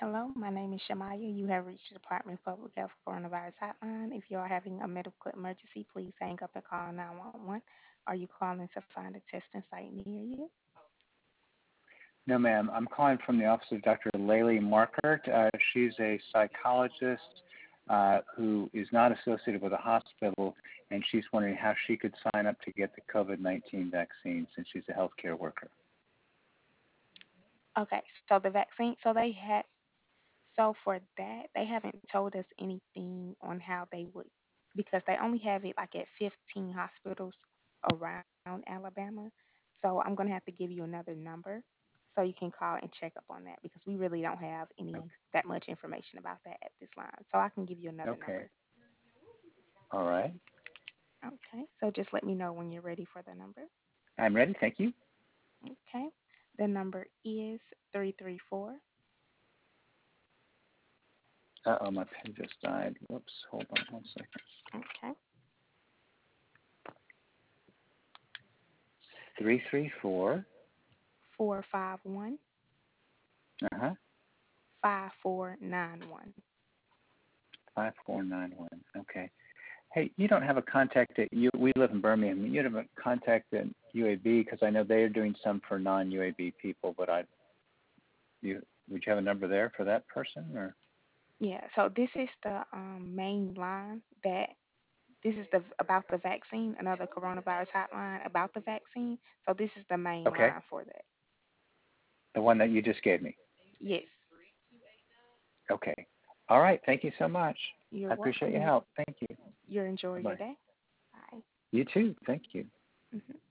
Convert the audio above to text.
Hello, my name is Shamaya. You have reached the Department of Public Health Coronavirus Hotline. If you are having a medical emergency, please hang up and call 911. Are you calling to find a testing site near you? No, ma'am. I'm calling from the office of Dr. Laylee Markert. She's a psychologist who is not associated with a hospital, and she's wondering how she could sign up to get the COVID-19 vaccine since she's a healthcare worker. Okay, so the vaccine, so for that, they haven't told us anything on how they would, because they only have it like at 15 hospitals around Alabama. So I'm going to have to give you another number so you can call and check up on that because we really don't have any Okay. that much information about that at this line. So I can give you another Okay. number. All right. Okay, so just let me know when you're ready for the number. I'm ready. Thank you. Okay, the number is 334. Uh-oh, my pen just died. Whoops. Hold on one second. Okay, 334. 451 Uh-huh. 5491. 5491. Okay. Hey, you don't have a contact at you. We live in Birmingham. You have a contact at UAB because I know they are doing some for non-UAB people. But you would you have a number there for that person or? Yeah, so this is the main line that this is the about the vaccine, another coronavirus hotline about the vaccine. So this is the main Okay, line for that. the one that you just gave me. Yes, Okay. All right. Thank you so much. you're I appreciate welcome. your You help. Thank you. you enjoy Bye your bye. day. Bye. You too. Thank you. Mhm.